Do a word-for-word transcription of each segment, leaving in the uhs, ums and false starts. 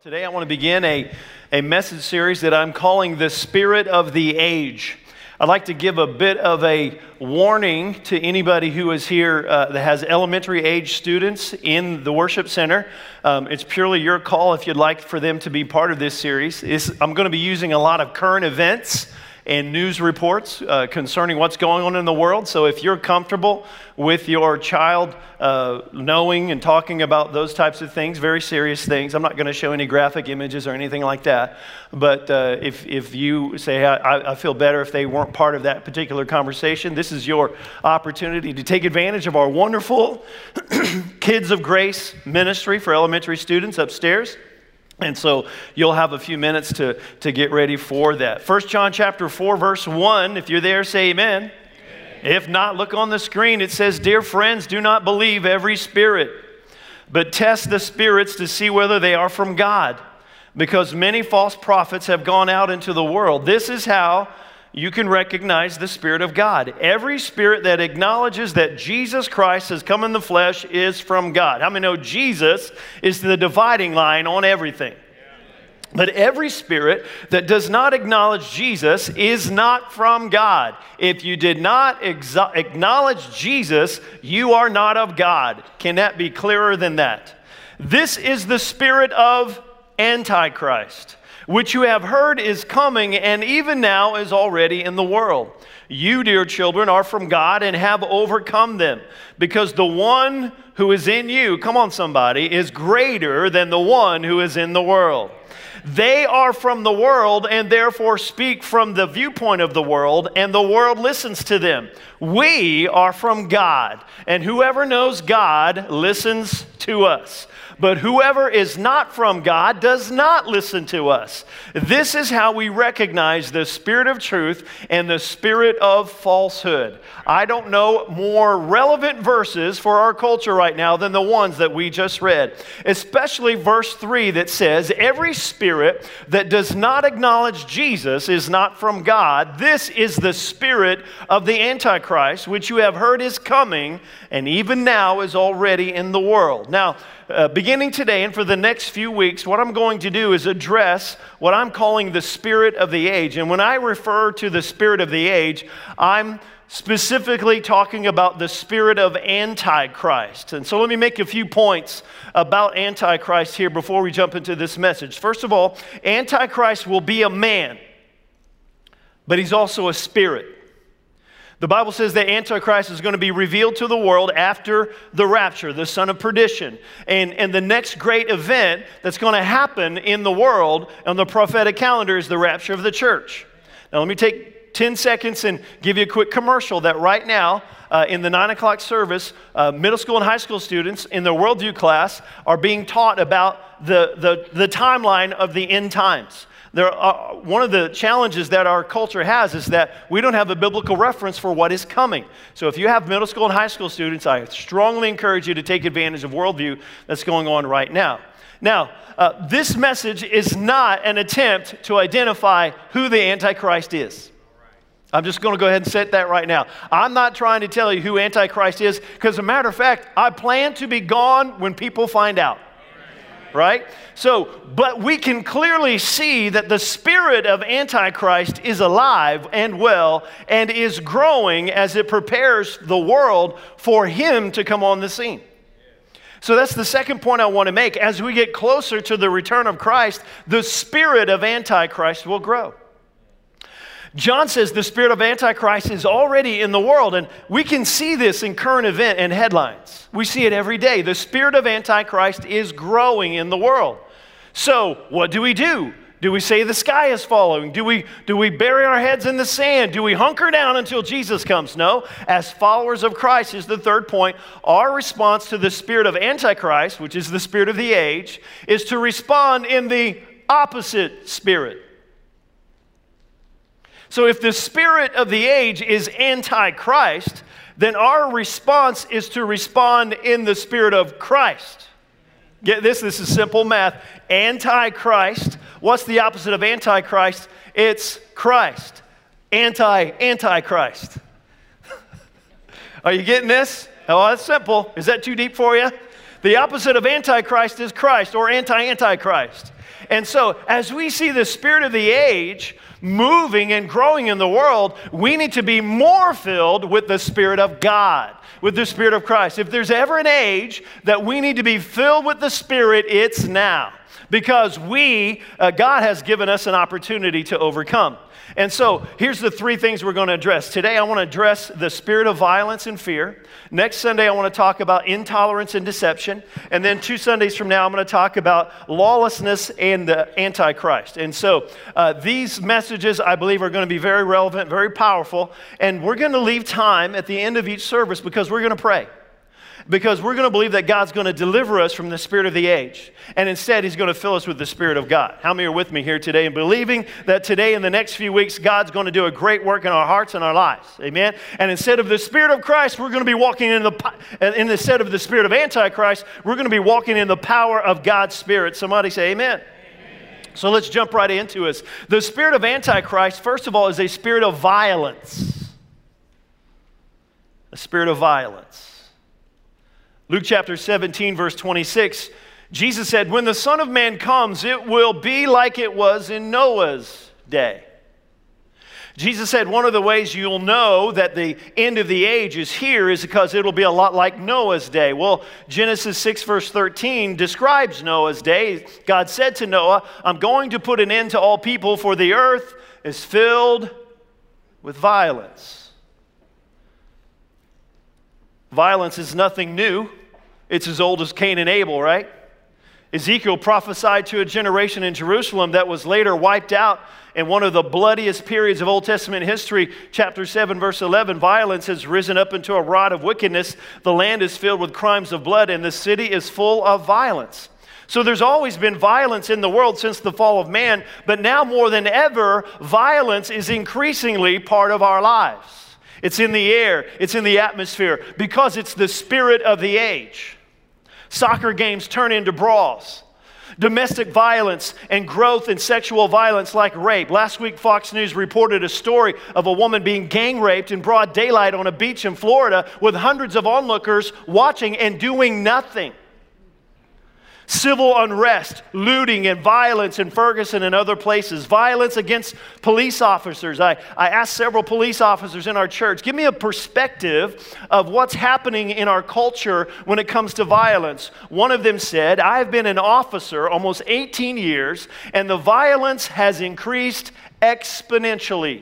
Today I want to begin a, a message series that I'm calling The Spirit of the Age. I'd like to give a bit of a warning to anybody who is here uh, that has elementary age students in the worship center. Um, it's purely your call if you'd like for them to be part of this series. It's, I'm going to be using a lot of current events and news reports uh, concerning what's going on in the world. So if you're comfortable with your child uh, knowing and talking about those types of things, very serious things, I'm not going to show any graphic images or anything like that. But uh, if, if you say, I, I feel better if they weren't part of that particular conversation, this is your opportunity to take advantage of our wonderful Kids of Grace ministry for elementary students upstairs. And so you'll have a few minutes to, to get ready for that. First John chapter four, verse one, if you're there, say amen. Amen. If not, look on the screen. It says, "Dear friends, do not believe every spirit, but test the spirits to see whether they are from God, because many false prophets have gone out into the world. This is how you can recognize the Spirit of God. Every spirit that acknowledges that Jesus Christ has come in the flesh is from God." How many know Jesus is the dividing line on everything? But every spirit that does not acknowledge Jesus is not from God. If you did not exo- acknowledge Jesus, you are not of God. Can that be clearer than that? This is the spirit of Antichrist, which you have heard is coming and even now is already in the world. You, dear children, are from God and have overcome them, because the one who is in you, come on somebody, is greater than the one who is in the world. They are from the world and therefore speak from the viewpoint of the world, and the world listens to them. We are from God, and whoever knows God listens to us. But whoever is not from God does not listen to us. This is how we recognize the spirit of truth and the spirit of falsehood. I don't know more relevant verses for our culture right now than the ones that we just read. Especially verse three that says, "Every spirit that does not acknowledge Jesus is not from God. This is the spirit of the Antichrist, which you have heard is coming, and even now is already in the world." Now, Uh, beginning today and for the next few weeks, what I'm going to do is address what I'm calling the spirit of the age. And when I refer to the spirit of the age, I'm specifically talking about the spirit of Antichrist. And so let me make a few points about Antichrist here before we jump into this message. First of all, Antichrist will be a man, but he's also a spirit. The Bible says that Antichrist is going to be revealed to the world after the rapture, the son of perdition. And, and the next great event that's going to happen in the world on the prophetic calendar is the rapture of the church. Now let me take ten seconds and give you a quick commercial that right now uh, in the nine o'clock service, uh, middle school and high school students in their worldview class are being taught about the, the, the timeline of the end times. There are, one of the challenges that our culture has is that we don't have a biblical reference for what is coming. So if you have middle school and high school students, I strongly encourage you to take advantage of worldview that's going on right now. Now, uh, this message is not an attempt to identify who the Antichrist is. I'm just going to go ahead and set that right now. I'm not trying to tell you who Antichrist is, because as a matter of fact, I plan to be gone when people find out. Right? So, but we can clearly see that the spirit of Antichrist is alive and well and is growing as it prepares the world for him to come on the scene. So that's the second point I want to make. As we get closer to the return of Christ, the spirit of Antichrist will grow. John says the spirit of Antichrist is already in the world, and we can see this in current event and headlines. We see it every day. The spirit of Antichrist is growing in the world. So what do we do? Do we say the sky is falling? Do we, do we bury our heads in the sand? Do we hunker down until Jesus comes? No. As followers of Christ is the third point. Our response to the spirit of Antichrist, which is the spirit of the age, is to respond in the opposite spirit. So if the spirit of the age is Antichrist, then our response is to respond in the spirit of Christ. Get this, this is simple math. Antichrist, what's the opposite of Antichrist? It's Christ. Anti-Antichrist. Are you getting this? Oh, that's simple. Is that too deep for you? The opposite of Antichrist is Christ, or anti-Antichrist. And so as we see the spirit of the age moving and growing in the world, we need to be more filled with the Spirit of God, with the Spirit of Christ. If there's ever an age that we need to be filled with the Spirit, it's now. Because we, uh, God has given us an opportunity to overcome. And so here's the three things we're going to address. Today I want to address the spirit of violence and fear. Next Sunday I want to talk about intolerance and deception. And then two Sundays from now I'm going to talk about lawlessness and the Antichrist. And so uh, these messages I believe are going to be very relevant, very powerful. And we're going to leave time at the end of each service because we're going to pray. Because we're going to believe that God's going to deliver us from the spirit of the age. And instead, He's going to fill us with the Spirit of God. How many are with me here today and believing that today in the next few weeks, God's going to do a great work in our hearts and our lives? Amen? And instead of the Spirit of Christ, we're going to be walking in the, in instead of the spirit of Antichrist, we're going to be walking in the power of God's Spirit. Somebody say amen. So let's jump right into it. The spirit of Antichrist, first of all, is a spirit of violence. A spirit of violence. Luke chapter seventeen, verse twenty-six, Jesus said, when the Son of Man comes, it will be like it was in Noah's day. Jesus said one of the ways you'll know that the end of the age is here is because it'll be a lot like Noah's day. Well, Genesis six, verse thirteen describes Noah's day. God said to Noah, I'm going to put an end to all people, for the earth is filled with violence. Violence is nothing new. It's as old as Cain and Abel, right? Ezekiel prophesied to a generation in Jerusalem that was later wiped out in one of the bloodiest periods of Old Testament history. Chapter seven, verse eleven, violence has risen up into a rod of wickedness. The land is filled with crimes of blood, and the city is full of violence. So there's always been violence in the world since the fall of man, but now more than ever, violence is increasingly part of our lives. It's in the air, it's in the atmosphere, because it's the spirit of the age. Soccer games turn into brawls. Domestic violence and growth in sexual violence like rape. Last week, Fox News reported a story of a woman being gang raped in broad daylight on a beach in Florida with hundreds of onlookers watching and doing nothing. Civil unrest, looting, and violence in Ferguson and other places. Violence against police officers. I, I asked several police officers in our church, give me a perspective of what's happening in our culture when it comes to violence. One of them said, I've been an officer almost eighteen years, and the violence has increased exponentially.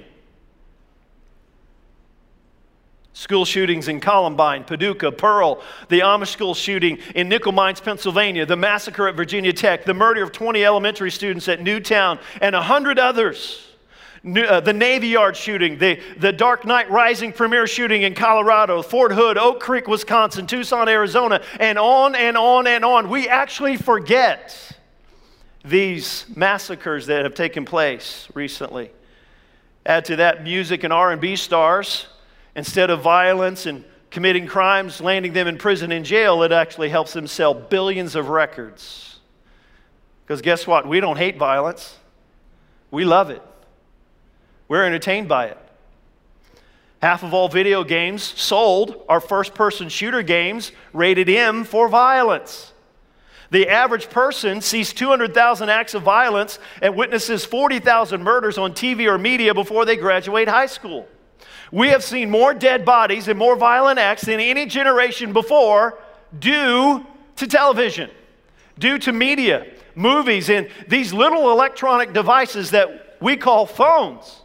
School shootings in Columbine, Paducah, Pearl, the Amish school shooting in Nickel Mines, Pennsylvania, the massacre at Virginia Tech, the murder of twenty elementary students at Newtown, and a hundred others. New, uh, the Navy Yard shooting, the, the Dark Knight Rising premiere shooting in Colorado, Fort Hood, Oak Creek, Wisconsin, Tucson, Arizona, and on and on and on. We actually forget these massacres that have taken place recently. Add to that music and R and B stars. Instead of violence and committing crimes, landing them in prison and jail, it actually helps them sell billions of records. Because guess what? We don't hate violence. We love it. We're entertained by it. Half of all video games sold are first-person shooter games rated M for violence. The average person sees two hundred thousand acts of violence and witnesses forty thousand murders on T V or media before they graduate high school. We have seen more dead bodies and more violent acts than any generation before due to television, due to media, movies, and these little electronic devices that we call phones.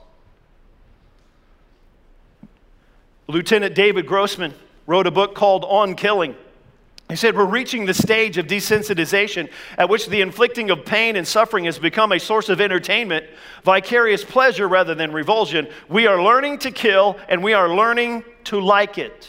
Lieutenant David Grossman wrote a book called On Killing. He said, we're reaching the stage of desensitization at which the inflicting of pain and suffering has become a source of entertainment, vicarious pleasure rather than revulsion. We are learning to kill, and we are learning to like it.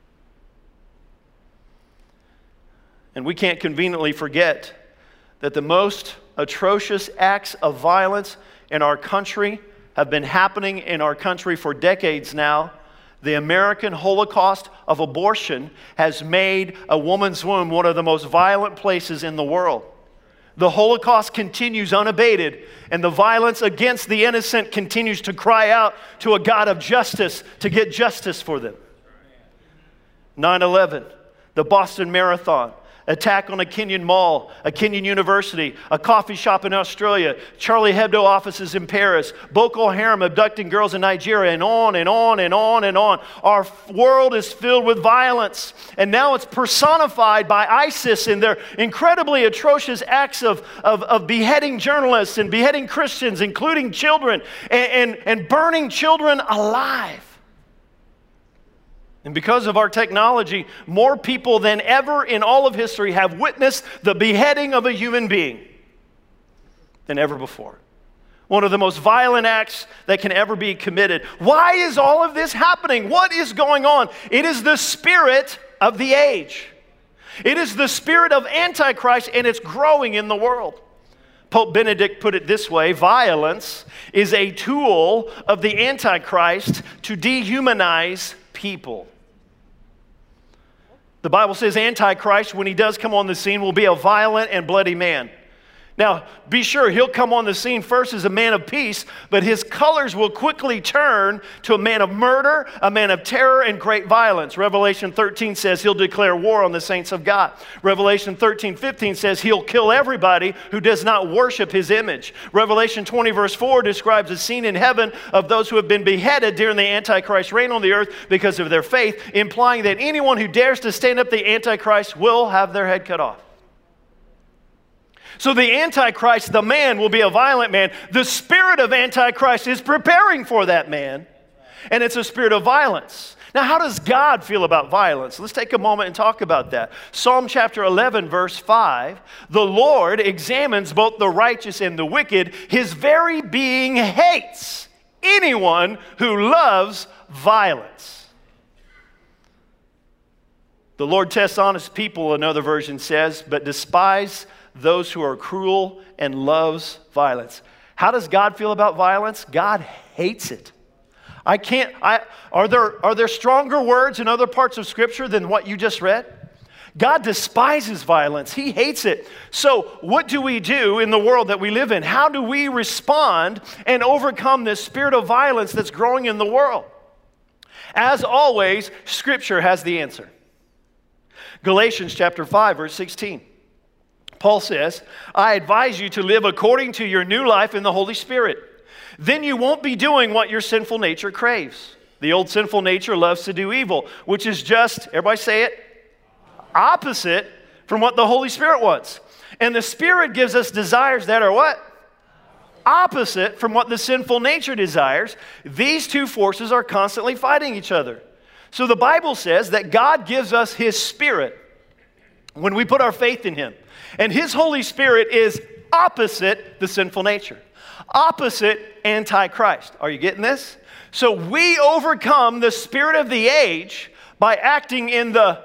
And we can't conveniently forget that the most atrocious acts of violence in our country have been happening in our country for decades now. The American Holocaust of abortion has made a woman's womb one of the most violent places in the world. The Holocaust continues unabated, and the violence against the innocent continues to cry out to a God of justice to get justice for them. nine eleven, the Boston Marathon, attack on a Kenyan mall, a Kenyan university, a coffee shop in Australia, Charlie Hebdo offices in Paris, Boko Haram abducting girls in Nigeria, and on and on and on and on. Our world is filled with violence, and now it's personified by ISIS in their incredibly atrocious acts of, of, of beheading journalists and beheading Christians, including children, and, and, and burning children alive. And because of our technology, more people than ever in all of history have witnessed the beheading of a human being than ever before. One of the most violent acts that can ever be committed. Why is all of this happening? What is going on? It is the spirit of the age. It is the spirit of Antichrist, and it's growing in the world. Pope Benedict put it this way: violence is a tool of the Antichrist to dehumanize people. The Bible says Antichrist, when he does come on the scene, will be a violent and bloody man. Now, be sure he'll come on the scene first as a man of peace, but his colors will quickly turn to a man of murder, a man of terror and great violence. Revelation thirteen says he'll declare war on the saints of God. Revelation thirteen fifteen says he'll kill everybody who does not worship his image. Revelation twenty verse four describes a scene in heaven of those who have been beheaded during the Antichrist reign on the earth because of their faith, implying that anyone who dares to stand up the Antichrist will have their head cut off. So the Antichrist, the man, will be a violent man. The spirit of Antichrist is preparing for that man, and it's a spirit of violence. Now, how does God feel about violence? Let's take a moment and talk about that. Psalm chapter eleven, verse five, the Lord examines both the righteous and the wicked. His very being hates anyone who loves violence. The Lord tests honest people, another version says, but despise those who are cruel and loves violence. How does God feel about violence? God hates it. I can't, I, are there, are there stronger words in other parts of Scripture than what you just read? God despises violence. He hates it. So what do we do in the world that we live in? How do we respond and overcome this spirit of violence that's growing in the world? As always, Scripture has the answer. Galatians chapter five, verse sixteen. Paul says, I advise you to live according to your new life in the Holy Spirit. Then you won't be doing what your sinful nature craves. The old sinful nature loves to do evil, which is just, everybody say it, opposite from what the Holy Spirit wants. And the Spirit gives us desires that are what? Opposite from what the sinful nature desires. These two forces are constantly fighting each other. So the Bible says that God gives us His Spirit when we put our faith in Him. And His Holy Spirit is opposite the sinful nature, opposite Antichrist. Are you getting this? So we overcome the spirit of the age by acting in the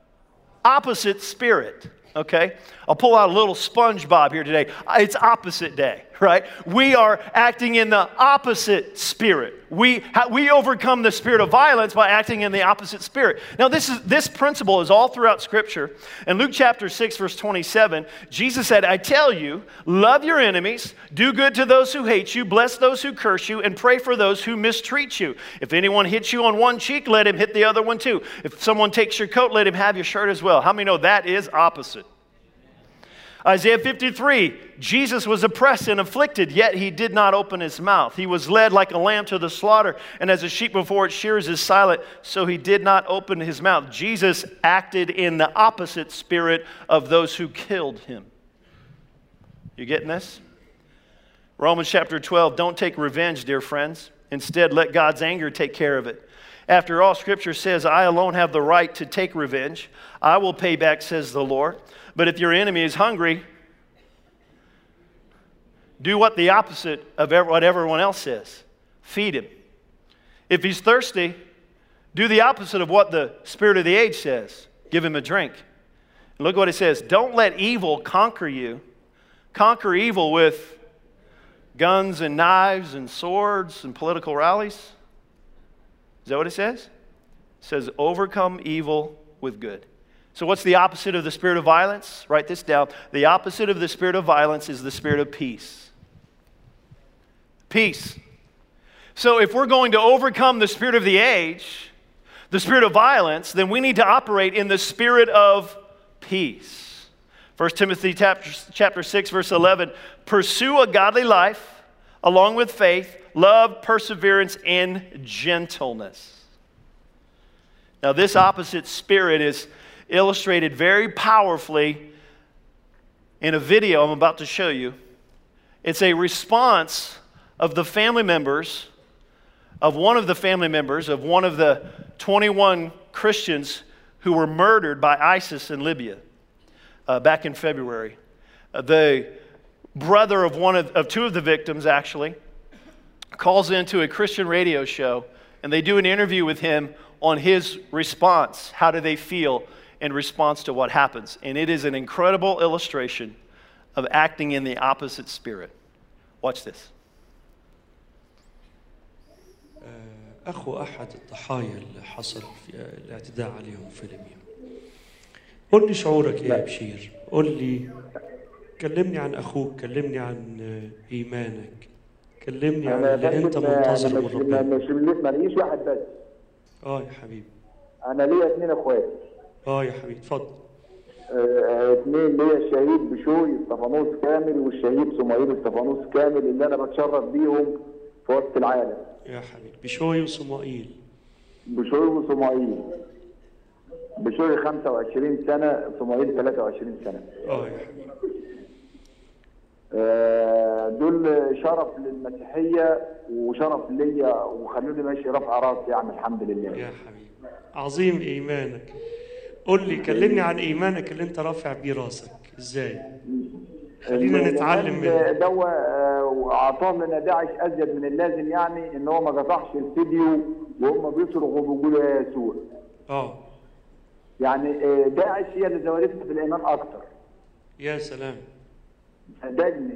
opposite spirit. Okay? I'll pull out a little SpongeBob here today. It's opposite day, right? We are acting in the opposite spirit. We, we overcome the spirit of violence by acting in the opposite spirit. Now, this is this principle is all throughout Scripture. In Luke chapter six, verse twenty-seven, Jesus said, I tell you, love your enemies, do good to those who hate you, bless those who curse you, and pray for those who mistreat you. If anyone hits you on one cheek, let him hit the other one too. If someone takes your coat, let him have your shirt as well. How many know that is opposite? Isaiah fifty-three, Jesus was oppressed and afflicted, yet He did not open His mouth. He was led like a lamb to the slaughter, and as a sheep before its shears is silent, so He did not open His mouth. Jesus acted in the opposite spirit of those who killed Him. You getting this? Romans chapter twelve, don't take revenge, dear friends. Instead, let God's anger take care of it. After all, Scripture says, I alone have the right to take revenge. I will pay back, says the Lord. But if your enemy is hungry, do what the opposite of what everyone else says. Feed him. If he's thirsty, do the opposite of what the spirit of the age says. Give him a drink. And look what it says. Don't let evil conquer you. Conquer evil with guns and knives and swords and political rallies. Is that what it says? It says overcome evil with good. So what's the opposite of the spirit of violence? Write this down. The opposite of the spirit of violence is the spirit of peace. Peace. So if we're going to overcome the spirit of the age, the spirit of violence, then we need to operate in the spirit of peace. First Timothy chapter six, verse eleven, pursue a godly life along with faith, love, perseverance, and gentleness. Now, this opposite spirit is illustrated very powerfully in a video I'm about to show you. It's a response of the family members, of one of the family members, of one of the twenty-one Christians who were murdered by ISIS in Libya uh, back in February. Uh, the brother of one of, of two of the victims, actually, calls into a Christian radio show, and they do an interview with him on his response. How do they feel in response to what happens? And it is an incredible illustration of acting in the opposite spirit. Watch this. أخو أحد الضحايا اللي حصل في الاعتداء عليهم في ليبيا. قل لي شعورك يا بشير، قل لي، كلمني عن أخوك، كلمني عن إيمانك، كلمني عن اللي أنت منتظره من ربنا. مش ماليش واحد بس. آه يا حبيبي. أنا ليا اثنين أخوات. آه يا حبيبي، اتفضل. اثنين ليا الشهيد بشوي استفانوس كامل والشهيد سمايل استفانوس كامل اللي أنا بتشرف بيهم في وسط العالم. يا حبيبي، بشوي وصمائيل. بشوي وصمائيل. بشوي خمسة وعشرين سنة، صمائيل ثلاثة وعشرين سنة. اه يا حبيبي. آه دول شرف للمسيحية وشرف ليا وخلوني ماشي رافع راسي، يعني الحمد لله. يا حبيبي، عظيم إيمانك. قول لي، كلمني عن إيمانك اللي أنت رافع بيه راسك، إزاي؟ خلينا نتعلم منه. دوا عطاه لنا داعش ازيد من اللازم، يعني ان هو ما قطعش الفيديو وهم بيصرخوا وبيقولوا يا يسوع. اه. يعني داعش هي اللي زودتنا في الايمان اكتر. يا سلام. صدقني.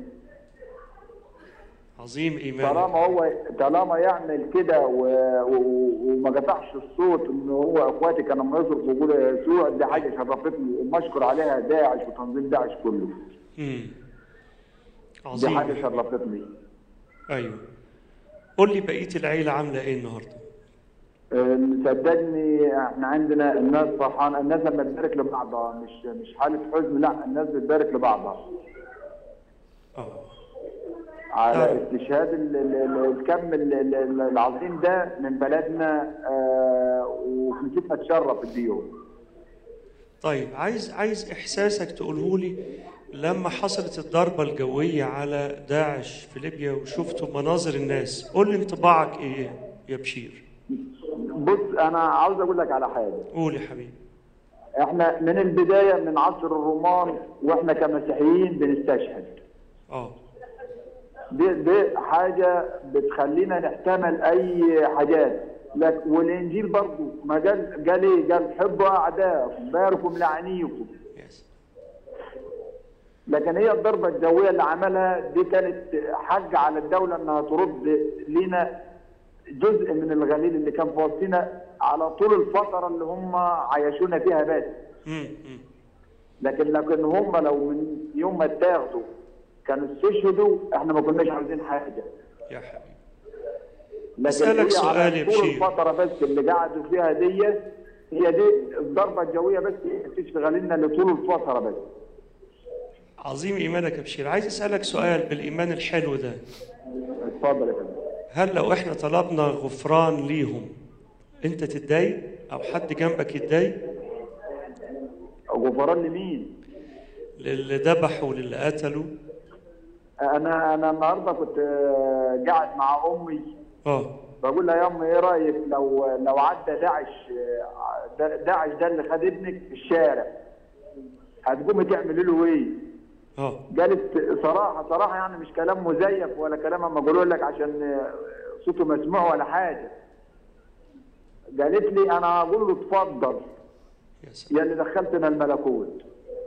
عظيم ايمانك. طالما هو طالما يعمل كده وما قطعش الصوت، ان هو اخواتي كانوا لما يصرخوا ويقولوا يا يسوع، دي حاجه شرفتني ومشكور عليها داعش وتنظيم داعش كله. امم عظيم. دي حاجه شرفتني. ايوه. قول لي بقيه العيله عامله ايه النهارده؟ صدقني احنا عندنا الناس فرحانه، الناس لما تبارك لبعضها، مش مش حاله حزن، لا الناس بتبارك لبعضها. اه. على استشهاد الكم العظيم ده من بلدنا، وكنيستنا تشرف بيهم. طيب، عايز عايز احساسك تقوله لي لما حصلت الضربة الجوية على داعش في ليبيا وشفتوا مناظر الناس، قول لي انطباعك ايه يا بشير؟ بص، انا عاوز اقول لك على حاجة. قول يا حبيبي. احنا من البداية من عصر الرومان واحنا كمسيحيين بنستشهد. اه. دي دي حاجة بتخلينا نحتمل اي حاجات، لكن والانجيل برضه ما قال قال ايه؟ قال حبوا اعداءكم، باركوا ملعنيكم. لكن هي الضربة الجوية اللي عملها دي كانت حج على الدولة انها ترد لنا جزء من الغليل اللي كان في وسطنا على طول الفترة اللي هم عايشونا فيها بس. لكن لكن هم لو من يوم ما اتاخدوا كانوا استشهدوا، احنا ما كناش عاوزين حاجة. يا حبيبي. اسألك سؤال يا بشير. طول الفترة بس اللي قعدوا فيها دي، هي دي الضربة الجوية بس تشتغل لنا لطول الفترة بس. عظيم ايمانك يا بشير. عايز اسالك سؤال بالايمان الحلو ده. اتفضل يا فندم. هل لو احنا طلبنا غفران ليهم انت تتضايق او حد جنبك يتضايق؟ غفران لمين؟ للي ذبحوا وللي قتلوا. انا انا النهارده كنت قاعد مع امي. اه. بقول لها يا امي ايه رايك لو لو عدى داعش داعش ده اللي خد ابنك في الشارع، هتقومي تعملي له ايه؟ اه. قالت صراحه صراحه يعني مش كلام مزيف ولا كلام اما اقوله لك عشان صوته مسموع ولا حاجه. قالت لي انا هقول له اتفضل يا اللي دخلتنا الملكوت.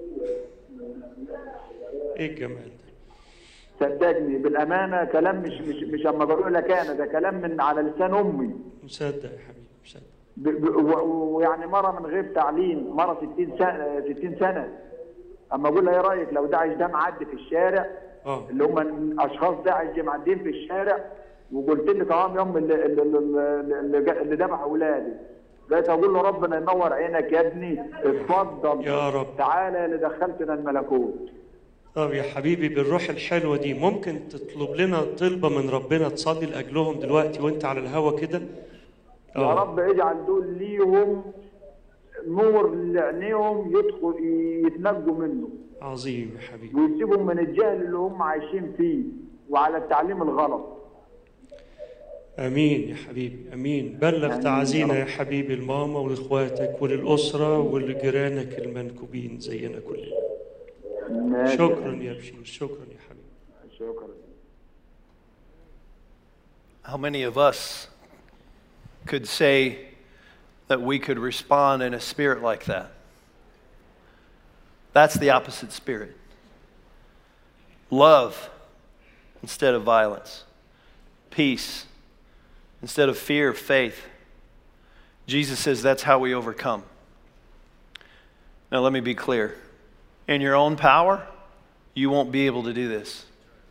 ايه الجمال ده؟ صدقني بالامانه كلام مش مش مش اما بقول لك انا، ده كلام من على لسان امي. مصدق يا حبيبي، مصدق. ويعني مره من غير تعليم، مره ستين سنه ستين سنه اما اقول لها ايه رايك لو داعش ده معدي في الشارع، اه اللي هم اشخاص داعش دي معديين في الشارع، وقلت لي تمام يا ام اللي اللي اللي, اللي ذبح اولادي، بقيت اقول له ربنا ينور عينك يا ابني، اتفضل يا رب. تعالى اللي دخلتنا الملكوت. طب يا حبيبي بالروح الحلوة دي ممكن تطلب لنا طلبة من ربنا تصلي لأجلهم دلوقتي وانت على الهوا كده؟ يا رب اجعل دول ليهم نور لعينيهم يدخل يتنجوا منه. عظيم يا حبيبي. ويسيبهم من الجهل اللي هم عايشين فيه وعلى التعليم الغلط. امين يا حبيبي، امين. بلغ تعزينا يا حبيبي لماما ولاخواتك وللاسره ولجيرانك المنكوبين زينا كلنا. شكرا يا بشير، شكرا يا حبيبي. شكرا. How many of us could say that we could respond in a spirit like that? That's the opposite spirit. Love instead of violence. Peace instead of fear, faith. Jesus says that's how we overcome. Now let me be clear. In your own power, you won't be able to do this.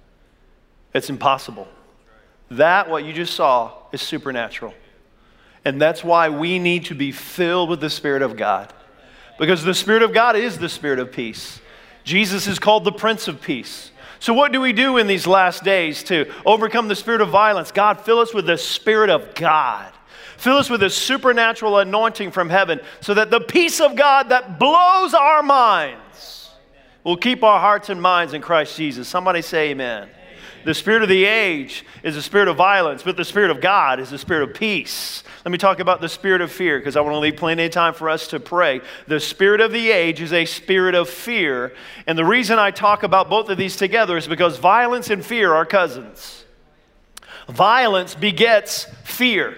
It's impossible. That, what you just saw, is supernatural. And that's why we need to be filled with the Spirit of God. Because the Spirit of God is the Spirit of peace. Jesus is called the Prince of Peace. So what do we do in these last days to overcome the spirit of violence? God, fill us with the Spirit of God. Fill us with a supernatural anointing from heaven so that the peace of God that blows our minds will keep our hearts and minds in Christ Jesus. Somebody say amen. The spirit of the age is a spirit of violence, but the Spirit of God is the spirit of peace. Let me talk about the spirit of fear because I want to leave plenty of time for us to pray. The spirit of the age is a spirit of fear. And the reason I talk about both of these together is because violence and fear are cousins. Violence begets fear.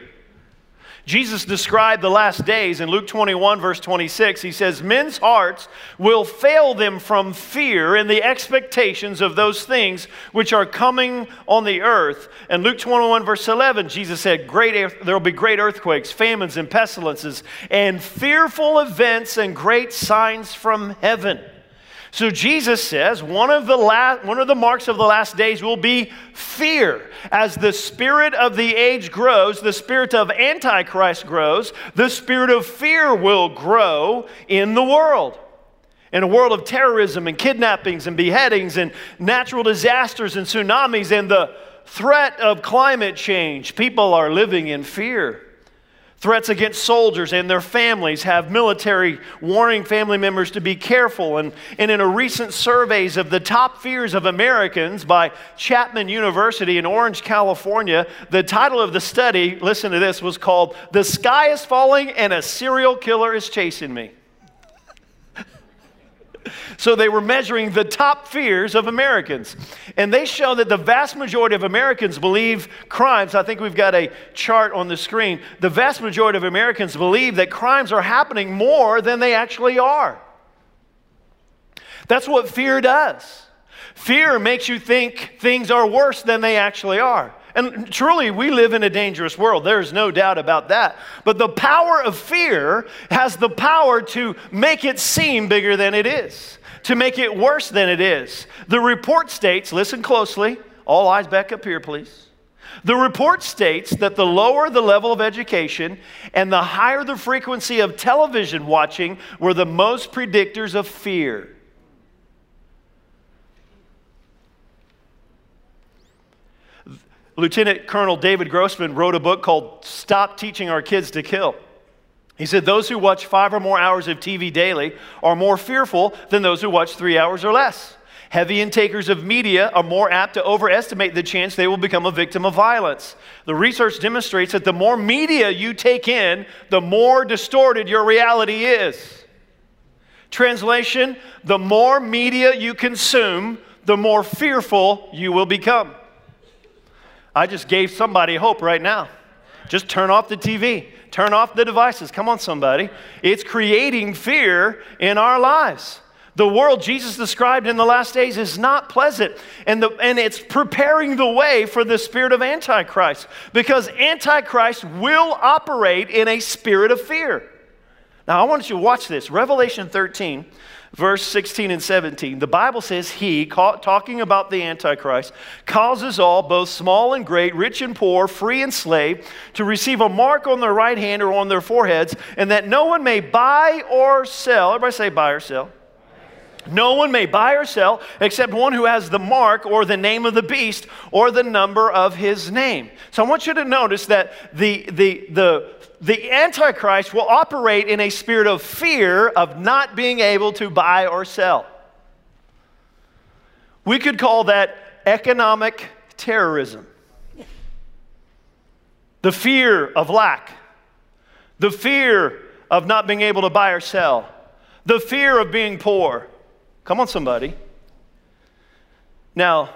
Jesus described the last days in Luke twenty-one, verse twenty-six. He says, men's hearts will fail them from fear and the expectations of those things which are coming on the earth. And Luke twenty-one, verse eleven, Jesus said, "Great, there will be great earthquakes, famines, and pestilences, and fearful events and great signs from heaven." So Jesus says one of the last, one of the marks of the last days will be fear. As the spirit of the age grows, the spirit of Antichrist grows, the spirit of fear will grow in the world. In a world of terrorism and kidnappings and beheadings and natural disasters and tsunamis and the threat of climate change, people are living in fear. Threats against soldiers and their families have military warning family members to be careful. And, and in a recent surveys of the top fears of Americans by Chapman University in Orange, California, the title of the study, listen to this, was called "The Sky is Falling and a Serial Killer is Chasing Me." So they were measuring the top fears of Americans. And they show that the vast majority of Americans believe crimes. I think we've got a chart on the screen. The vast majority of Americans believe that crimes are happening more than they actually are. That's what fear does. Fear makes you think things are worse than they actually are. And truly, we live in a dangerous world. There's no doubt about that. But the power of fear has the power to make it seem bigger than it is, to make it worse than it is. The report states, listen closely, all eyes back up here, please. The report states that the lower the level of education and the higher the frequency of television watching were the most predictors of fear. Lieutenant Colonel David Grossman wrote a book called "Stop Teaching Our Kids to Kill." He said those who watch five or more hours of T V daily are more fearful than those who watch three hours or less. Heavy intakers of media are more apt to overestimate the chance they will become a victim of violence. The research demonstrates that the more media you take in, the more distorted your reality is. Translation, the more media you consume, the more fearful you will become. I just gave somebody hope right now. Just turn off the T V. Turn off the devices. Come on, somebody. It's creating fear in our lives. The world Jesus described in the last days is not pleasant. And, the, and it's preparing the way for the spirit of Antichrist. Because Antichrist will operate in a spirit of fear. Now, I want you to watch this. Revelation thirteen, verse sixteen and seventeen. The Bible says he, talking about the Antichrist, causes all, both small and great, rich and poor, free and slave, to receive a mark on their right hand or on their foreheads, and that no one may buy or sell. Everybody say buy or sell. No one may buy or sell except one who has the mark or the name of the beast or the number of his name. So I want you to notice that the, the, the, the Antichrist will operate in a spirit of fear of not being able to buy or sell. We could call that economic terrorism. The fear of lack. The fear of not being able to buy or sell. The fear of being poor. Come on, somebody. Now,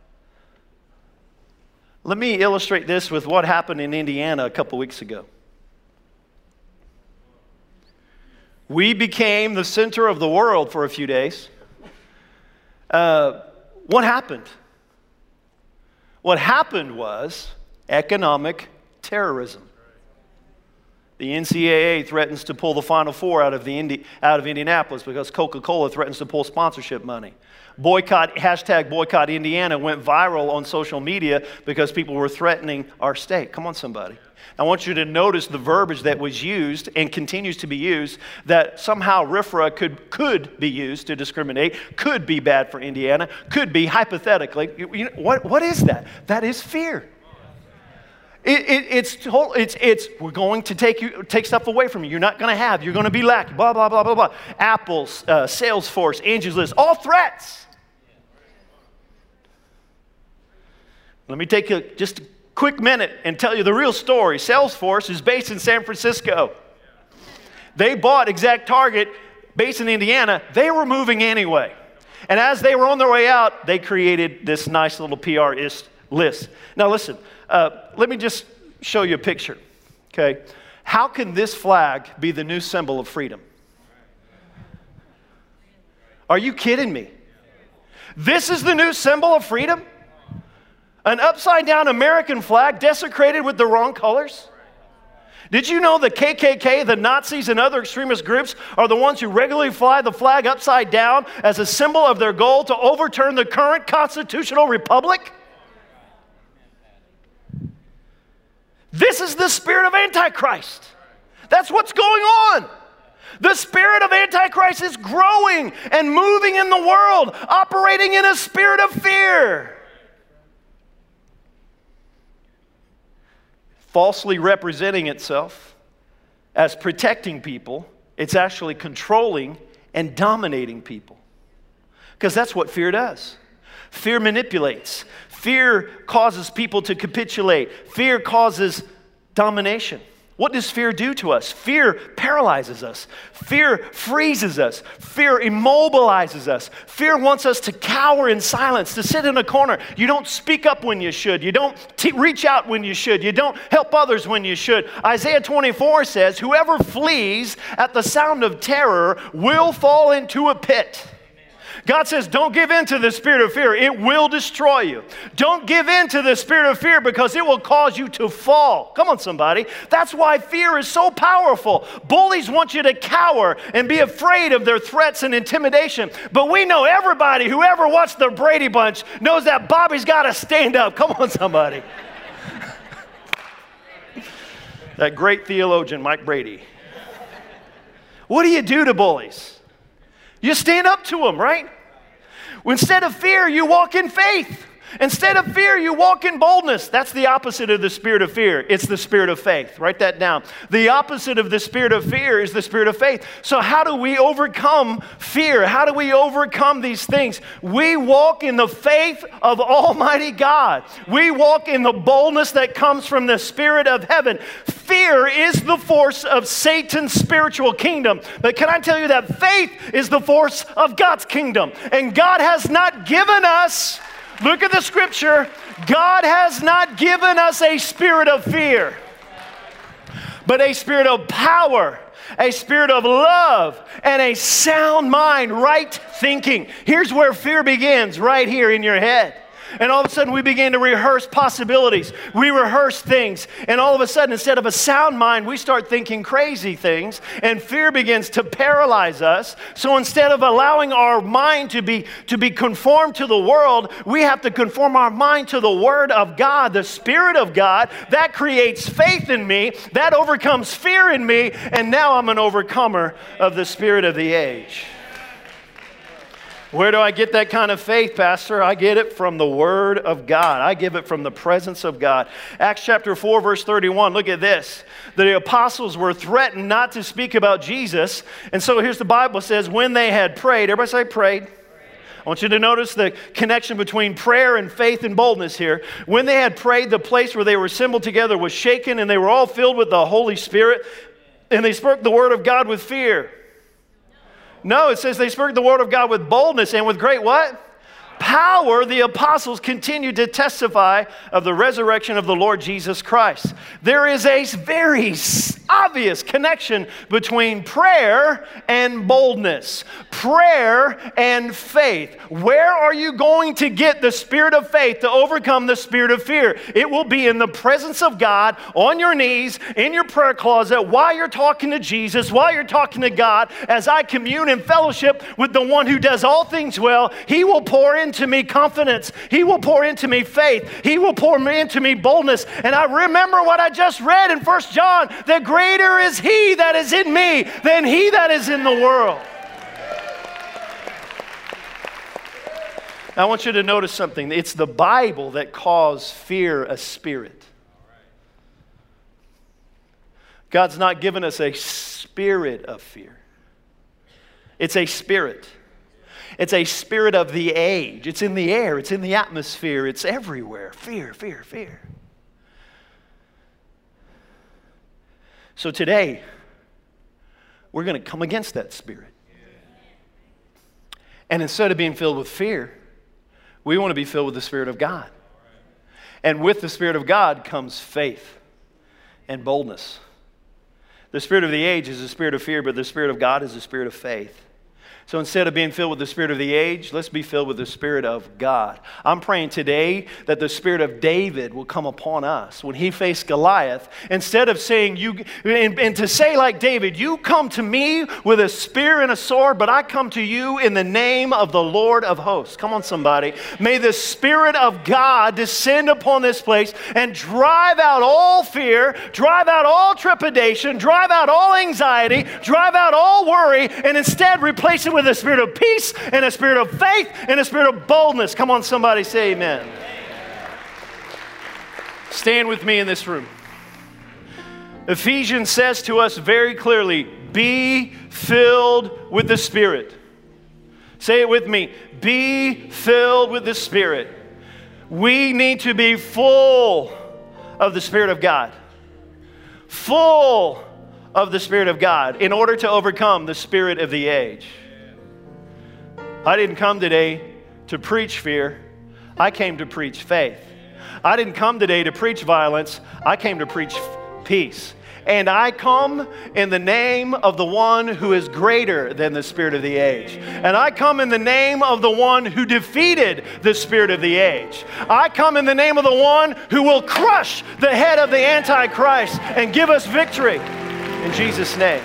let me illustrate this with what happened in Indiana a couple weeks ago. We became the center of the world for a few days. Uh, what happened? What happened was economic terrorism. The N C double A threatens to pull the Final Four out of, the Indi- out of Indianapolis because Coca-Cola threatens to pull sponsorship money. Boycott, hashtag boycott Indiana went viral on social media because people were threatening our state. Come on, somebody. I want you to notice the verbiage that was used and continues to be used, that somehow R F R A could, could be used to discriminate, could be bad for Indiana, could be hypothetically. You, you know, what, what is that? That is fear. It, it, it's, it's, it's, we're going to take you, take stuff away from you. You're not going to have. You're going to be lacking. Blah, blah, blah, blah, blah. Apple, uh, Salesforce, Angie's List, all threats. Let me take a, just a quick minute and tell you the real story. Salesforce is based in San Francisco. They bought ExactTarget based in Indiana. They were moving anyway. And as they were on their way out, they created this nice little P R list. Now listen. Uh, let me just show you a picture, okay? How can this flag be the new symbol of freedom? Are you kidding me? This is the new symbol of freedom? An upside-down American flag desecrated with the wrong colors? Did you know the K K K, the Nazis, and other extremist groups are the ones who regularly fly the flag upside down as a symbol of their goal to overturn the current constitutional republic? This is the spirit of Antichrist. That's what's going on. The spirit of Antichrist is growing and moving in the world, operating in a spirit of fear. Falsely representing itself as protecting people, it's actually controlling and dominating people. Because that's what fear does. Fear manipulates. Fear causes people to capitulate. Fear causes domination. What does fear do to us? Fear paralyzes us. Fear freezes us. Fear immobilizes us. Fear wants us to cower in silence, to sit in a corner. You don't speak up when you should. You don't t- reach out when you should. You don't help others when you should. Isaiah twenty-four says, whoever flees at the sound of terror will fall into a pit. God says, don't give in to the spirit of fear. It will destroy you. Don't give in to the spirit of fear because it will cause you to fall. Come on, somebody. That's why fear is so powerful. Bullies want you to cower and be afraid of their threats and intimidation. But we know everybody who ever watched the Brady Bunch knows that Bobby's got to stand up. Come on, somebody. That great theologian, Mike Brady. What do you do to bullies? You stand up to them, right? Instead of fear, you walk in faith. Instead of fear, you walk in boldness. That's the opposite of the spirit of fear. It's the spirit of faith. Write that down. The opposite of the spirit of fear is the spirit of faith. So how do we overcome fear? How do we overcome these things? We walk in the faith of Almighty God. We walk in the boldness that comes from the Spirit of heaven. Fear is the force of Satan's spiritual kingdom. But can I tell you that faith is the force of God's kingdom? And God has not given us... Look at the scripture. God has not given us a spirit of fear, but a spirit of power, a spirit of love, and a sound mind, right thinking. Here's where fear begins, right here in your head. And all of a sudden we begin to rehearse possibilities. We rehearse things. And all of a sudden, instead of a sound mind, we start thinking crazy things. And fear begins to paralyze us. So instead of allowing our mind to be, to be conformed to the world, we have to conform our mind to the Word of God, the Spirit of God. That creates faith in me. That overcomes fear in me. And now I'm an overcomer of the spirit of the age. Where do I get that kind of faith, Pastor? I get it from the Word of God. I give it from the presence of God. Acts chapter four, verse thirty-one. Look at this. The apostles were threatened not to speak about Jesus. And so here's the Bible says, when they had prayed, everybody say prayed. I want you to notice the connection between prayer and faith and boldness here. When they had prayed, the place where they were assembled together was shaken, and they were all filled with the Holy Spirit, and they spoke the word of God with fear. No, it says they spoke the word of God with boldness and with great what? Power. The apostles continued to testify of the resurrection of the Lord Jesus Christ. There is a very obvious connection between prayer and boldness, prayer and faith. Where are you going to get the spirit of faith to overcome the spirit of fear? It will be in the presence of God, on your knees, in your prayer closet, while you're talking to Jesus, while you're talking to God. As I commune in fellowship with the one who does all things well, He will pour into me confidence. He will pour into me faith. He will pour into me boldness. And I remember what I just read in First John, that greater is He that is in me than he that is in the world. Now, I want you to notice something. It's the Bible that calls fear a spirit. God's not given us a spirit of fear. It's a spirit. It's a spirit of the age. It's in the air. It's in the atmosphere. It's everywhere. Fear, fear, fear. So today, we're going to come against that spirit. And instead of being filled with fear, we want to be filled with the Spirit of God. And with the Spirit of God comes faith and boldness. The spirit of the age is the spirit of fear, but the Spirit of God is the spirit of faith. So instead of being filled with the spirit of the age, let's be filled with the Spirit of God. I'm praying today that the spirit of David will come upon us when he faced Goliath. Instead of saying, you, and, and to say like David, you come to me with a spear and a sword, but I come to you in the name of the Lord of hosts. Come on, somebody. May the Spirit of God descend upon this place and drive out all fear, drive out all trepidation, drive out all anxiety, drive out all worry, and instead replace it with a spirit of peace and a spirit of faith and a spirit of boldness. Come on, somebody say amen. Amen. Stand with me in this room. Ephesians says to us very clearly, be filled with the Spirit. Say it with me. Be filled with the Spirit. We need to be full of the Spirit of God. Full of the Spirit of God in order to overcome the spirit of the age. I didn't come today to preach fear. I came to preach faith. I didn't come today to preach violence. I came to preach peace. And I come in the name of the one who is greater than the spirit of the age. And I come in the name of the one who defeated the spirit of the age. I come in the name of the one who will crush the head of the Antichrist and give us victory. In Jesus' name.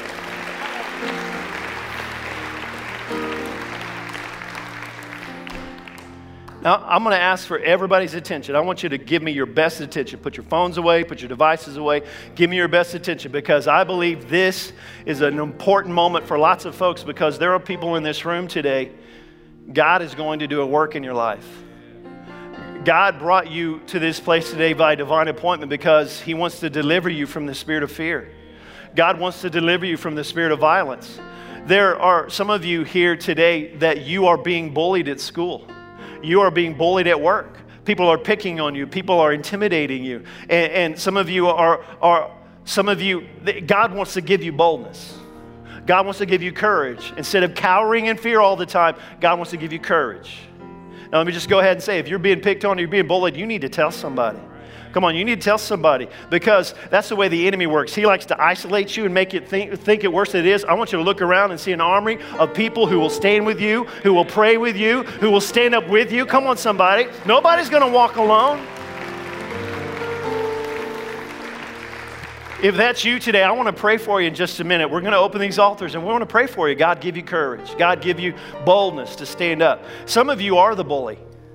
Now, I'm going to ask for everybody's attention. I want you to give me your best attention. Put your phones away, put your devices away. Give me your best attention, because I believe this is an important moment for lots of folks, because there are people in this room today. God is going to do a work in your life. God brought you to this place today by divine appointment because He wants to deliver you from the spirit of fear. God wants to deliver you from the spirit of violence. There are some of you here today that you are being bullied at school. You are being bullied at work. People are picking on you. People are intimidating you. And, and some of you are, are, some of you, God wants to give you boldness. God wants to give you courage. Instead of cowering in fear all the time, God wants to give you courage. Now let me just go ahead and say, if you're being picked on or you're being bullied, you need to tell somebody. Come on, you need to tell somebody, because that's the way the enemy works. He likes to isolate you and make it think, think it worse than it is. I want you to look around and see an army of people who will stand with you, who will pray with you, who will stand up with you. Come on, somebody. Nobody's going to walk alone. If that's you today, I want to pray for you in just a minute. We're going to open these altars and we want to pray for you. God give you courage. God give you boldness to stand up. Some of you are the bully.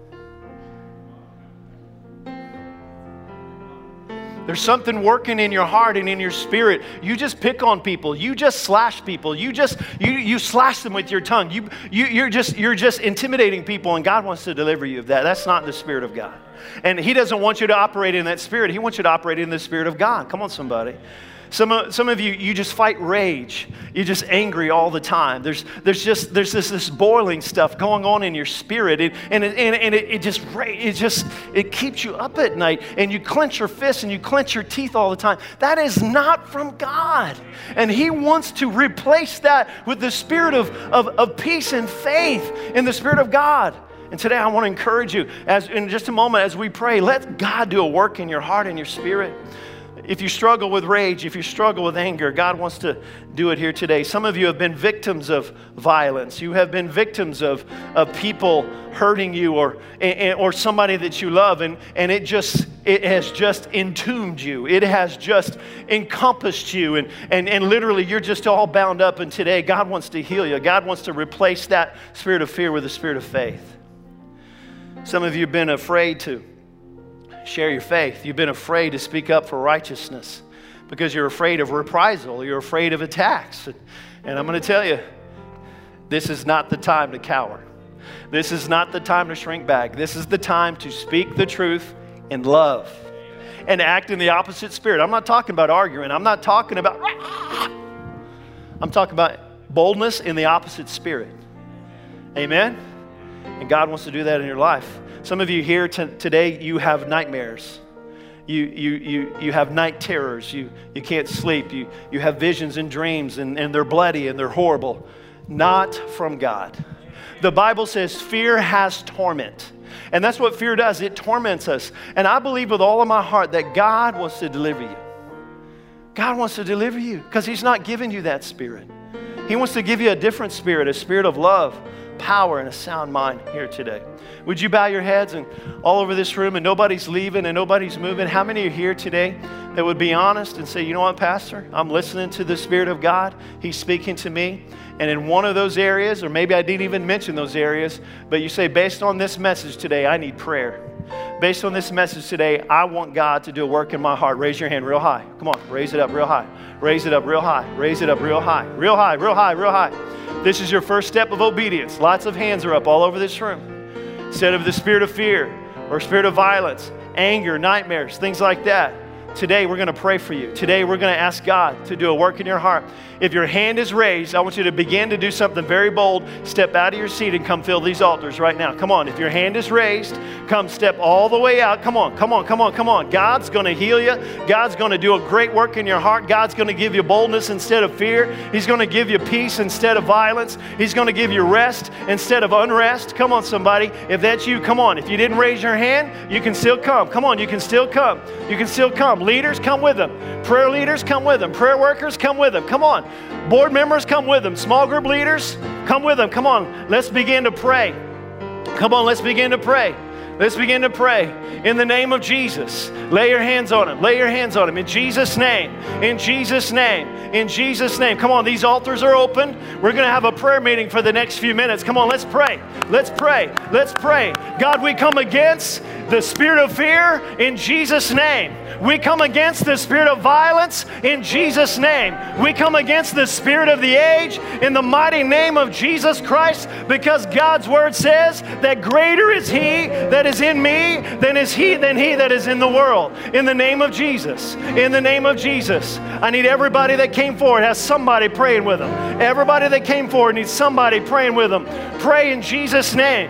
There's something working in your heart and in your spirit. You just pick on people. You just slash people. You just you you slash them with your tongue. You you you're just you're just intimidating people, and God wants to deliver you of that. That's not the Spirit of God. And He doesn't want you to operate in that spirit. He wants you to operate in the Spirit of God. Come on, somebody. Some of, some of you, you just fight rage. You're just angry all the time. There's, there's just there's this, this boiling stuff going on in your spirit, and, and, it, and, and it, it just it just it keeps you up at night, and you clench your fists and you clench your teeth all the time. That is not from God, and He wants to replace that with the spirit of, of, of peace and faith in the Spirit of God. And today I want to encourage you, as in just a moment as we pray, let God do a work in your heart and your spirit. If you struggle with rage, if you struggle with anger, God wants to do it here today. Some of you have been victims of violence. You have been victims of, of people hurting you, or or somebody that you love, and, and it just it has just entombed you. It has just encompassed you, and, and, and literally you're just all bound up. And today God wants to heal you. God wants to replace that spirit of fear with the spirit of faith. Some of you have been afraid to share your faith. You've been afraid to speak up for righteousness because you're afraid of reprisal. You're afraid of attacks. And I'm going to tell you, this is not the time to cower. This is not the time to shrink back. This is the time to speak the truth in love and act in the opposite spirit. I'm not talking about arguing. I'm not talking about... I'm talking about boldness in the opposite spirit. Amen? And God wants to do that in your life. Some of you here t- today, you have nightmares. You, you, you, you have night terrors. You, you can't sleep. You, you have visions and dreams, and, and they're bloody and they're horrible. Not from God. The Bible says fear has torment. And that's what fear does. It torments us. And I believe with all of my heart that God wants to deliver you. God wants to deliver you because He's not giving you that spirit. He wants to give you a different spirit, a spirit of love, power, and a sound mind here today. Would you bow your heads, and all over this room, and nobody's leaving and nobody's moving? How many are here today that would be honest and say, you know what, Pastor, I'm listening to the Spirit of God. He's speaking to me. And in one of those areas, or maybe I didn't even mention those areas, but you say, based on this message today, I need prayer. Based on this message today, I want God to do a work in my heart. Raise your hand real high. Come on, raise it up real high. Raise it up real high. Raise it up real high. Real high, real high, real high. This is your first step of obedience. Lots of hands are up all over this room. Instead of the spirit of fear or spirit of violence, anger, nightmares, things like that. Today, we're going to pray for you. Today, we're going to ask God to do a work in your heart. If your hand is raised, I want you to begin to do something very bold. Step out of your seat and come fill these altars right now. Come on. If your hand is raised, come step all the way out. Come on, come on, come on, come on. God's going to heal you. God's going to do a great work in your heart. God's going to give you boldness instead of fear. He's going to give you peace instead of violence. He's going to give you rest instead of unrest. Come on, somebody. If that's you, come on. If you didn't raise your hand, you can still come. Come on, you can still come. You can still come. Leaders, come with them. Prayer leaders, come with them. Prayer workers, come with them. Come on. Board members, come with them. Small group leaders, come with them. Come on, let's begin to pray. Come on, let's begin to pray. Let's begin to pray. In the name of Jesus, lay your hands on him. Lay your hands on him. In Jesus' name. In Jesus' name. In Jesus' name. Come on, these altars are open. We're going to have a prayer meeting for the next few minutes. Come on, let's pray. Let's pray. Let's pray. God, we come against the spirit of fear in Jesus' name. We come against the spirit of violence in Jesus' name. We come against the spirit of the age in the mighty name of Jesus Christ, because God's word says that greater is He that is in me than is he than he that is in the world. In the name of Jesus. In the name of Jesus. I need everybody that came forward has somebody praying with them. Everybody that came forward needs somebody praying with them. Pray in Jesus' name.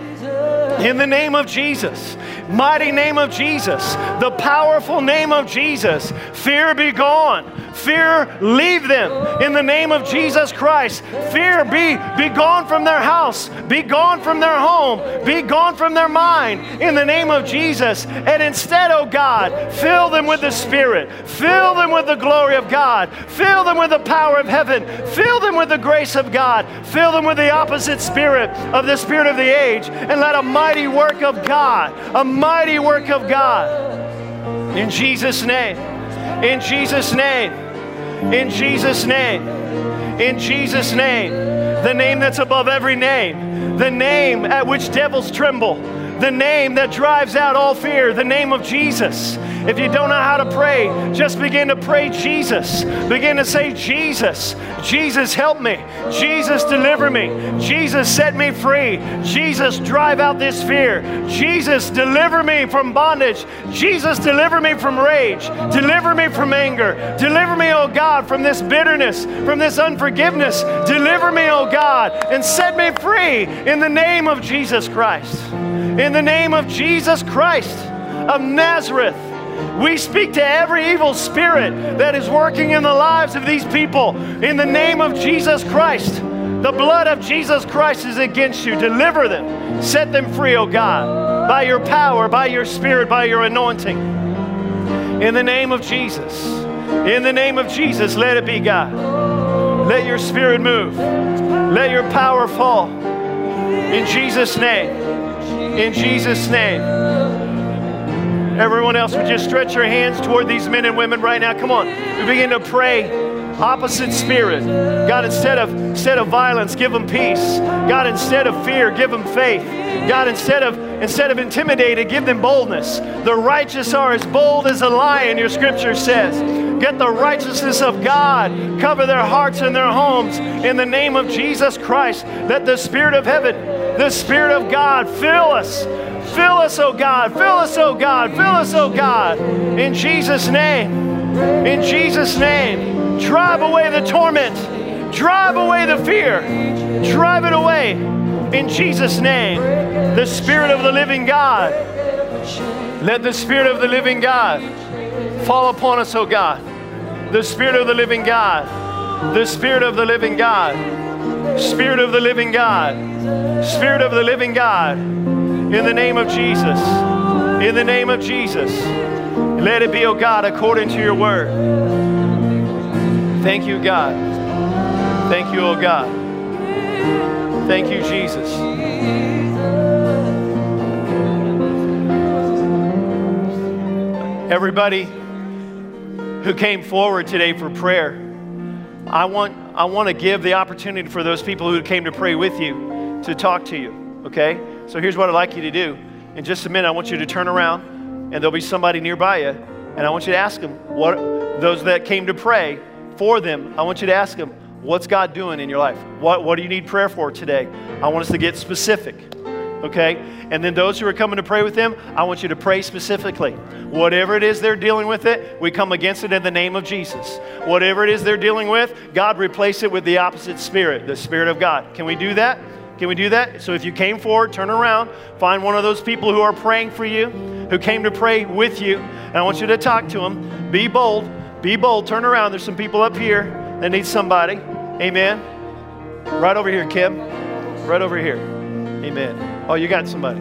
In the name of Jesus. Mighty name of Jesus. The powerful name of Jesus. Fear be gone. Fear, leave them in the name of Jesus Christ. Fear, be, be gone from their house. Be gone from their home. Be gone from their mind in the name of Jesus. And instead, oh God, fill them with the Spirit. Fill them with the glory of God. Fill them with the power of heaven. Fill them with the grace of God. Fill them with the opposite spirit of the spirit of the age. And let a mighty work of God, a mighty work of God. In Jesus' name. In Jesus' name. In Jesus' name. In Jesus' name. The name that's above every name. The name at which devils tremble. The name that drives out all fear. The name of Jesus. If you don't know how to pray, just begin to pray Jesus. Begin to say, Jesus. Jesus, help me. Jesus, deliver me. Jesus, set me free. Jesus, drive out this fear. Jesus, deliver me from bondage. Jesus, deliver me from rage. Deliver me from anger. Deliver me, oh God, from this bitterness, from this unforgiveness. Deliver me, oh God, and set me free in the name of Jesus Christ. In the name of Jesus Christ of Nazareth. We speak to every evil spirit that is working in the lives of these people. In the name of Jesus Christ, the blood of Jesus Christ is against you. Deliver them. Set them free, oh God, by your power, by your Spirit, by your anointing. In the name of Jesus. In the name of Jesus, let it be, God. Let your Spirit move. Let your power fall. In Jesus' name. In Jesus' name. Everyone else would just stretch your hands toward these men and women right now. Come on. We begin to pray. Opposite spirit. God, instead of, instead of violence, give them peace. God, instead of fear, give them faith. God, instead of, instead of intimidated, give them boldness. The righteous are as bold as a lion, your scripture says. Get the righteousness of God. Cover their hearts and their homes in the name of Jesus Christ. Let the Spirit of heaven, the Spirit of God, fill us. Fill us, oh God. Fill us, oh God. Fill us, oh God. In Jesus' name. In Jesus' name. Drive away the torment. Drive away the fear. Drive it away. In Jesus' name. The Spirit of the living God. Let the Spirit of the living God fall upon us, oh God. The Spirit of the living God. The Spirit of the living God. Spirit of the living God. Spirit of the living God. In the name of Jesus. In the name of Jesus. Let it be, oh God, according to your word. Thank you, God. Thank you, oh God. Thank you, Jesus. Everybody who came forward today for prayer, I want, I want to give the opportunity for those people who came to pray with you to talk to you, okay? So here's what I'd like you to do. In just a minute, I want you to turn around, and there'll be somebody nearby you, and I want you to ask them, what, those that came to pray for them, I want you to ask them, what's God doing in your life? What, what do you need prayer for today? I want us to get specific, okay? And then those who are coming to pray with them, I want you to pray specifically. Whatever it is they're dealing with it, we come against it in the name of Jesus. Whatever it is they're dealing with, God replace it with the opposite spirit, the Spirit of God. Can we do that? Can we do that? So if you came forward, turn around, find one of those people who are praying for you, who came to pray with you, and I want you to talk to them. Be bold. Be bold. Turn around. There's some people up here that need somebody. Amen. Right over here, Kim. Right over here. Amen. Oh, you got somebody.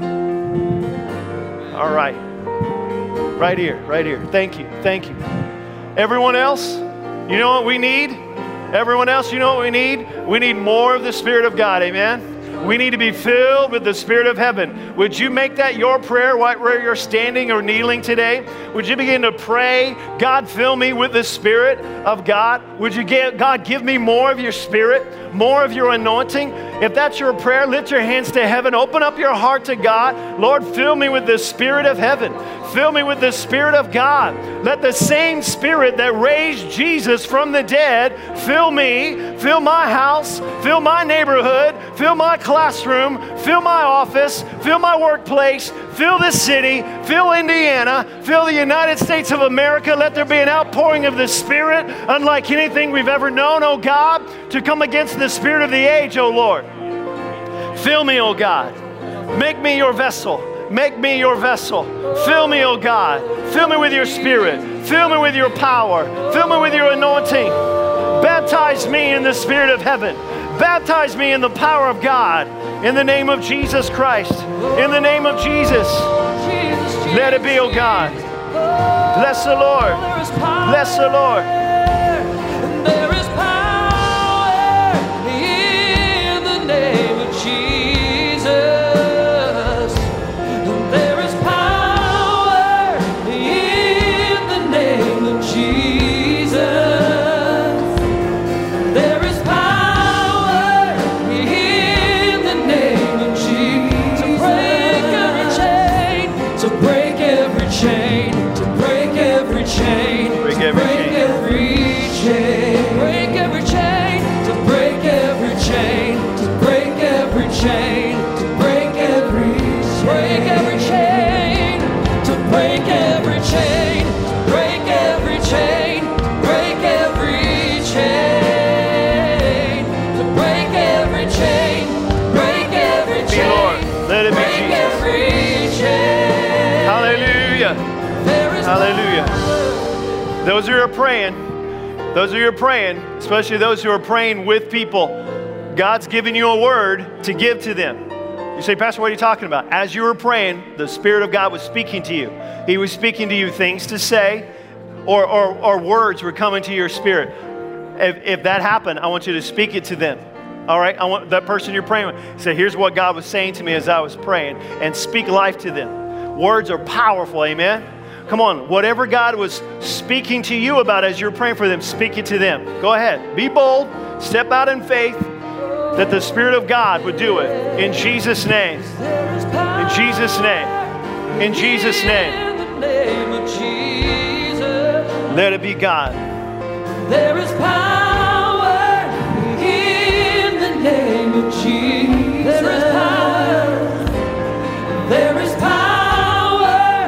All right. Right here. Right here. Thank you. Thank you. Everyone else, you know what we need? Everyone else, you know what we need? We need more of the Spirit of God. Amen. We need to be filled with the Spirit of heaven. Would you make that your prayer right where you're standing or kneeling today? Would you begin to pray, God, fill me with the Spirit of God? Would you get, God, give me more of your Spirit, more of your anointing? If that's your prayer, lift your hands to heaven. Open up your heart to God. Lord, fill me with the Spirit of heaven. Fill me with the Spirit of God. Let the same Spirit that raised Jesus from the dead fill me, fill my house, fill my neighborhood, fill my classroom, fill my office, fill my workplace, fill this city, fill Indiana, fill the United States of America. Let there be an outpouring of the Spirit unlike anything we've ever known, oh God, to come against the spirit of the age, oh Lord. Fill me, oh God. Make me your vessel. Make me your vessel. Fill me, oh God. Fill me with your Spirit. Fill me with your power. Fill me with your anointing. Baptize me in the Spirit of heaven. Baptize me in the power of God. In the name of Jesus Christ. In the name of Jesus. Let it be, oh God. Bless the Lord. Bless the Lord. There is power in the name of Jesus. There is power in the name of Jesus. There is power in the name of Jesus. To break every chain, to break every chain, to break every chain, Break to every break chain. every chain, break every chain, to break every chain, to break every chain, to break every break every chain, to break every chain, break every chain, break every chain, to break every chain, break every Be chain, Lord. Let it be break Jesus. every chain. Hallelujah. There is Hallelujah. power. Those who are praying, those who are praying, especially those who are praying with people, God's giving you a word to give to them. You say, Pastor, what are you talking about? As you were praying, the Spirit of God was speaking to you. He was speaking to you things to say, or, or, or words were coming to your spirit. If, if that happened, I want you to speak it to them. All right? I want that person you're praying with, say, here's what God was saying to me as I was praying, and speak life to them. Words are powerful, amen? Come on, whatever God was speaking to you about as you're praying for them, speak it to them. Go ahead. Be bold. Step out in faith that the Spirit of God would do it. In Jesus' name. In Jesus' name. In Jesus' name. In the name of Jesus. Let it be God. There is power in the name of Jesus. There is power. There is power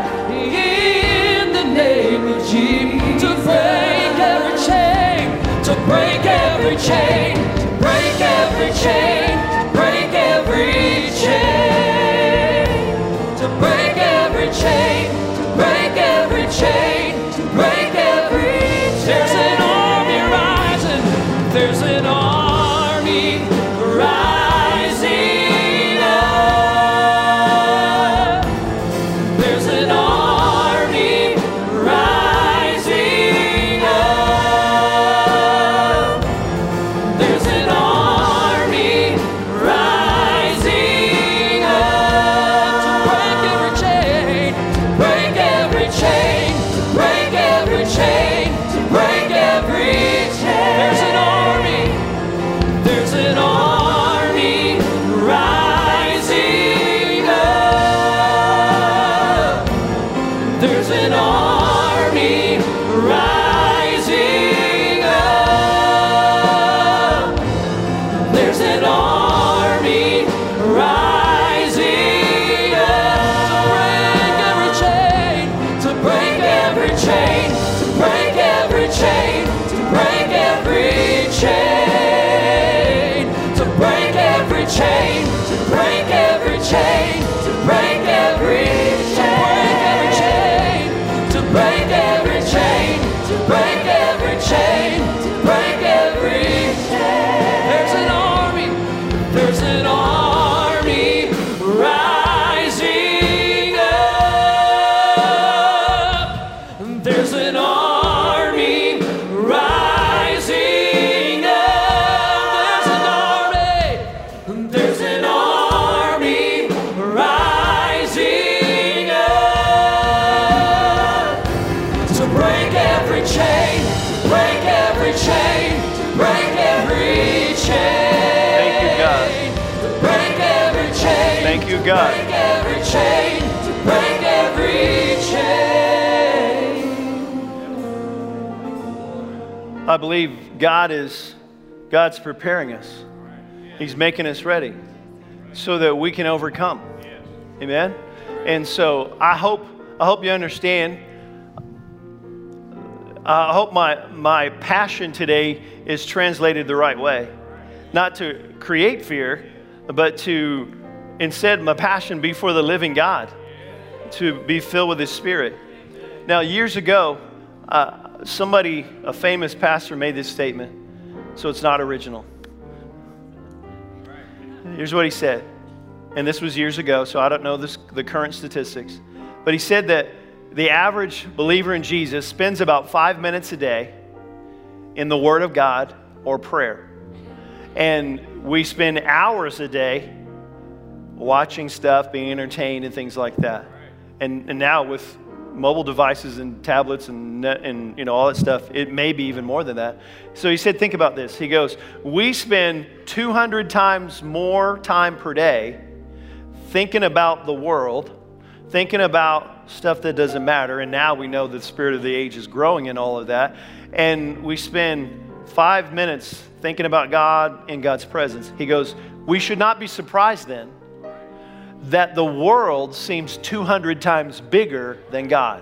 in the name of Jesus. To break every chain, to break every chain, to break every chain, to break every chain, to break every chain, to break every chain, to break every chain. There's an army rising. There's an army rising up. There's an army rising up. There's an army rising up to break every chain, to break every chain, to break every chain, to break every chain. There's an army, there's an army rising up. There's an army rising up. There's an army rising up to break every chain, to break every chain, to break every chain, to break every chain, to break every chain, to break every chain, to break every chain, to break every chain, to break every chain. There's an army, there's an army rising up. There's an army rising up. There's an army, there's an army rising up to break every chain, to break every chain, to break every chain. Thank you, God. To break every chain. Thank you, God. Break every chain, to break every chain. I believe God is, God's preparing us. He's making us ready so that we can overcome. Amen? And so I hope, I hope you understand. I hope my, my passion today is translated the right way. Not to create fear, but to instead my passion be for the living God. to be filled with His Spirit. Now, years ago, uh, somebody, a famous pastor, made this statement, so it's not original. Here's what he said, and this was years ago, so I don't know this, the current statistics, but he said that the average believer in Jesus spends about five minutes a day in the Word of God or prayer. And we spend hours a day watching stuff, being entertained and things like that. And, and now with mobile devices and tablets and net and you know all that stuff, it may be even more than that. So he said, think about this. He goes, we spend two hundred times more time per day thinking about the world, thinking about stuff that doesn't matter. And now we know that the spirit of the age is growing in all of that. And we spend five minutes thinking about God in God's presence. He goes, we should not be surprised then that the world seems two hundred times bigger than God.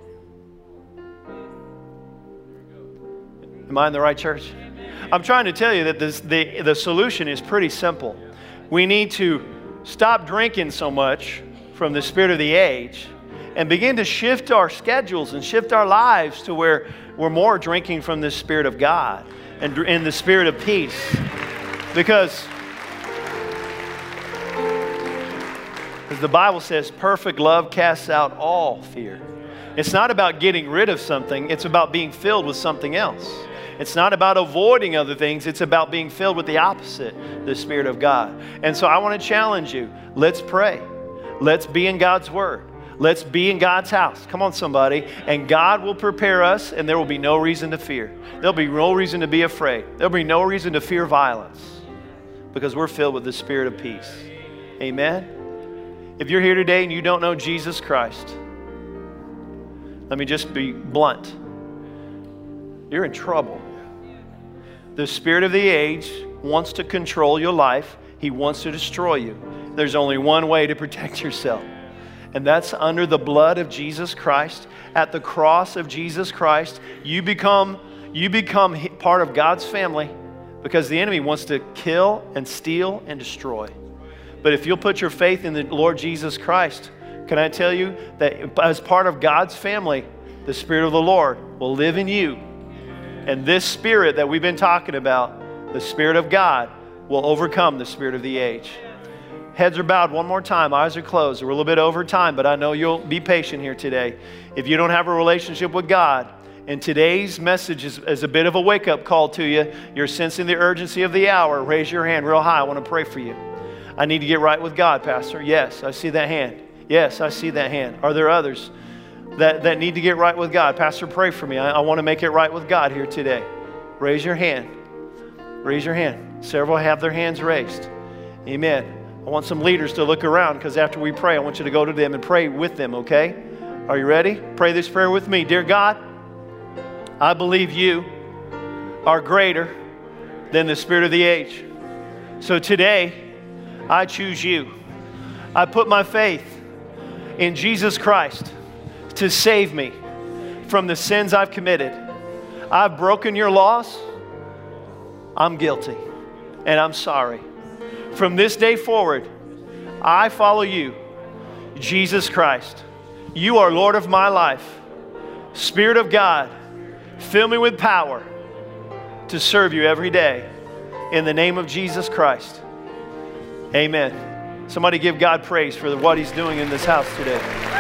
Am I in the right church? I'm trying to tell you that this, the, the solution is pretty simple. We need to stop drinking so much from the spirit of the age and begin to shift our schedules and shift our lives to where we're more drinking from the Spirit of God and in the spirit of peace. Because as the Bible says, perfect love casts out all fear. It's not about getting rid of something. It's about being filled with something else. It's not about avoiding other things. It's about being filled with the opposite, the Spirit of God. And so I want to challenge you. Let's pray. Let's be in God's Word. Let's be in God's house. Come on, somebody. And God will prepare us, and there will be no reason to fear. There'll be no reason to be afraid. There'll be no reason to fear violence because we're filled with the Spirit of peace. Amen. If you're here today and you don't know Jesus Christ, let me just be blunt. You're in trouble. The spirit of the age wants to control your life. He wants to destroy you. There's only one way to protect yourself, and that's under the blood of Jesus Christ. At the cross of Jesus Christ, you become, you become part of God's family because the enemy wants to kill and steal and destroy. But if you'll put your faith in the Lord Jesus Christ, can I tell you that as part of God's family, the Spirit of the Lord will live in you. And this Spirit that we've been talking about, the Spirit of God, will overcome the spirit of the age. Heads are bowed one more time. Eyes are closed. We're a little bit over time, but I know you'll be patient here today. If you don't have a relationship with God, and today's message is, is a bit of a wake-up call to you, you're sensing the urgency of the hour, raise your hand real high. I want to pray for you. I need to get right with God, Pastor. Yes, I see that hand. Yes, I see that hand. Are there others that, that need to get right with God? Pastor, pray for me. I, I want to make it right with God here today. Raise your hand. Raise your hand. Several have their hands raised. Amen. I want some leaders to look around because after we pray, I want you to go to them and pray with them, okay? Are you ready? Pray this prayer with me. Dear God, I believe you are greater than the spirit of the age. So today, I choose you. I put my faith in Jesus Christ to save me from the sins I've committed. I've broken your laws. I'm guilty, and I'm sorry. From this day forward, I follow you, Jesus Christ. You are Lord of my life. Spirit of God, fill me with power to serve you every day. In the name of Jesus Christ. Amen. Somebody give God praise for what He's doing in this house today.